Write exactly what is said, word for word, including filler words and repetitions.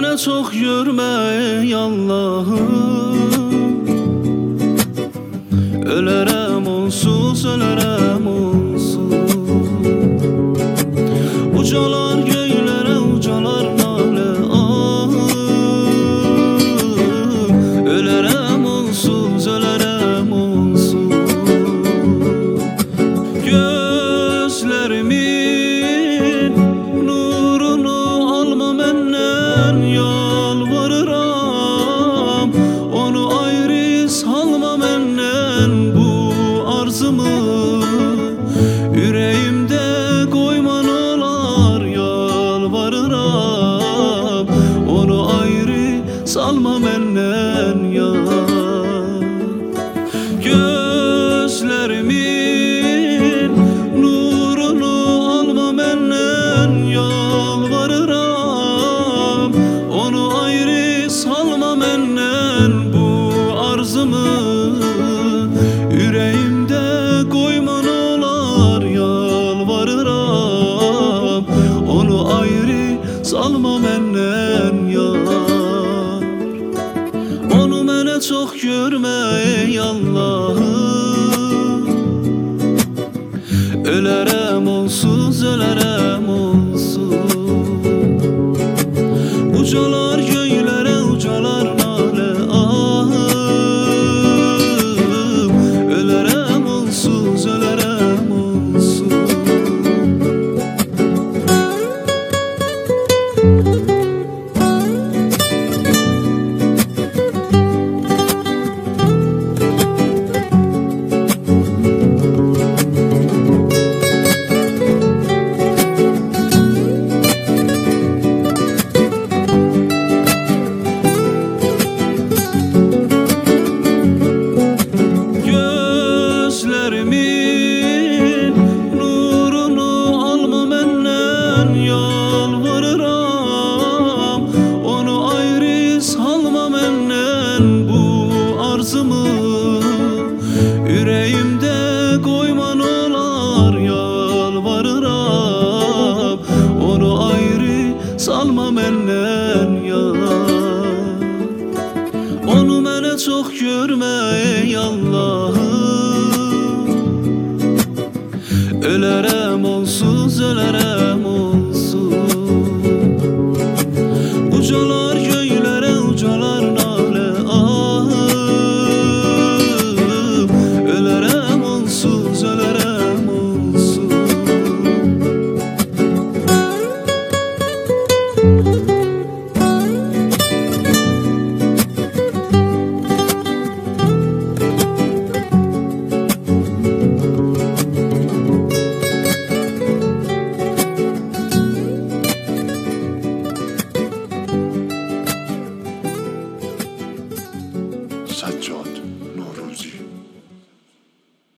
mənə çox görmə ey Allahım. Ölərəm onsuz, ölərəm onsuz. Ucalar göylərə, ucalar nalə ah. Ölərəm onsuz, ölərəm onsuz. Gözlərimin nurunu alma məndən, yalvarıram. Onu ayrı salma məndən, bu arzumu ürəyimdə qoyman olar, yalvarıram. Onu ayrı salma məndən yar. Gözlərimin nurunu alma məndən, yalvarıram. Onu ayrı salma məndən, bu arzumu ürəyimdə qoyman olar, yalvarıram. Onu ayrı salma məndən yar. Onu mənə çox görmə ey Allahım. Ölərəm onsuz, ölərəm onsuz. Ucalar